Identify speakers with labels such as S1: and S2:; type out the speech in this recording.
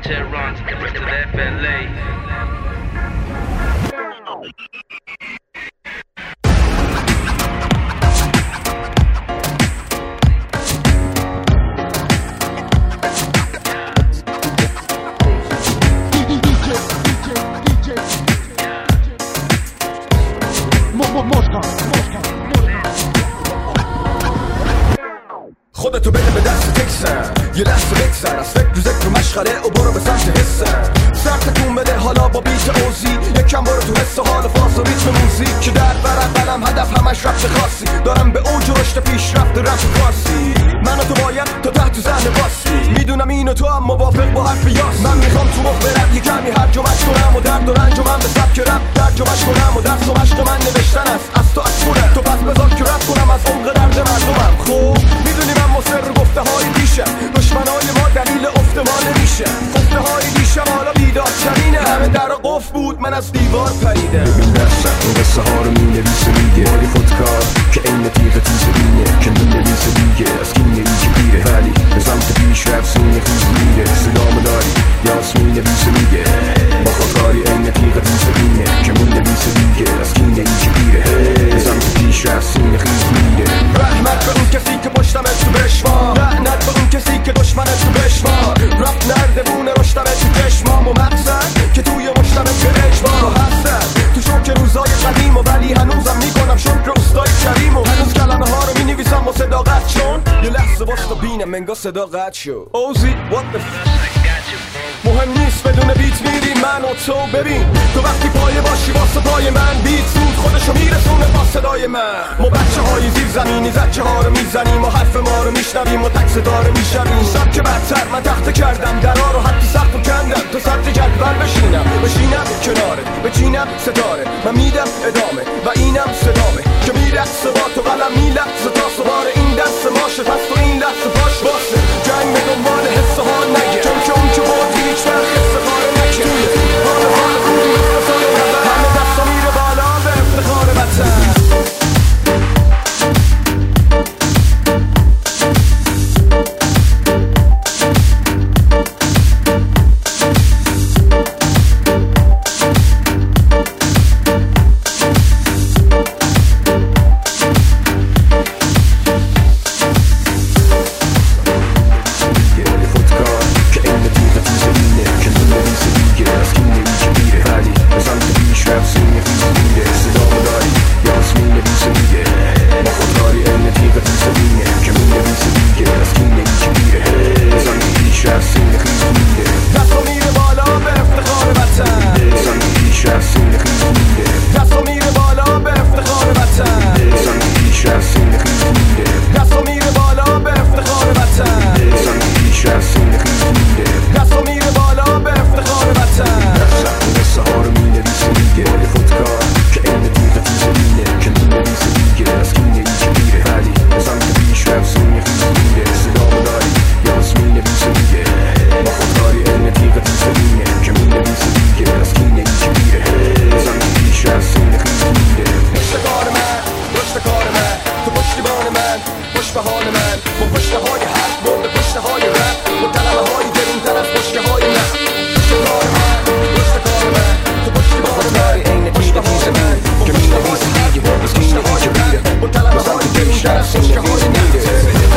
S1: Tehran to the FLA.
S2: خودتو بده به دست تکسن یه لحظه بکسن از فکر ذکر و مشغله و برو به سمت حسن سرتتون بده حالا با بیت اوزی یکم برو تو حس حال فاز و ریتم موزیک که در برم قلم هدف همش رفت خاصی دارم به اوج رشد پیشرفت رفت فارسی من و تو باید تو تحت ذهن باسی میدونم اینو تو هم موافق با حرف یاس من میخوام تو مخ برم یه کمی هرجمش کنم و درد و رنج و من به سبک رپ ترجمش کنم و درس و مشق من نوشتن است از تو از خودم تو پس بذار که رپ کنم از عمق درد مردمم خب میدونی من مصر گفته های دیشم دشمنای ما دلیل افت ما نمیشه گفته های دیشم حالا بیدار شرینه همه در قف بود من از دیوار پریده
S3: ببین دستم این قصه ها رو مینویسه میگه مالی خودکار که این تیغ تیز بینه که مینویسه میگه از کینه ای که بیره ولی به سمت پیش رفت سینه خیز میره سلام داری یاس مینویسه میگه با خودکاری این تیغ تیز بینه که مینویسه میگه از کینه ای که بیره به سمت پیش رفت سینه خیز میره
S2: رحمت به اون کسی که پشتمت تو بشمار لعنت به اون کسی که دشمنت تو بشمار رب نرده بونه رشتمت تو چشمام و مقصد که توی مشتمت به اجبار و حسد تو شوک روزای قدیم و ولی هنوزم میکنم شکر استای کریم و هنوز کلمه ها رو مینویسم و صداقت چون یه لحظه باست و بینم منگاه صداقت شد اوزی what the مهم نیست بدون بیت میری من و تو ببین تو وقتی پایه باشی واسه پای من بیت زود خودشو میرسونه با صدای من ما بچه های زیر زمینی زچه ها رو میزنیم و حرف ما رو میشنویم و تک صدا رو میشنویم سبک بدتر من تخته کردم درا رو حتی سقف رو کندم تو سطح جدول بشینم کنارت بچینم ستاره من میدم ادامه و اینم صدامه که میرقصه با تو قلم میلقصه تا سوار این دست ماشه پس تو این لحظه پاش باسه جنگ به دنبال حس حال نگه چون که اون که بودی هیچ وقت استخاره نکه حال خوبی همه دستا میره بالا به افتخار وطن
S3: Sing the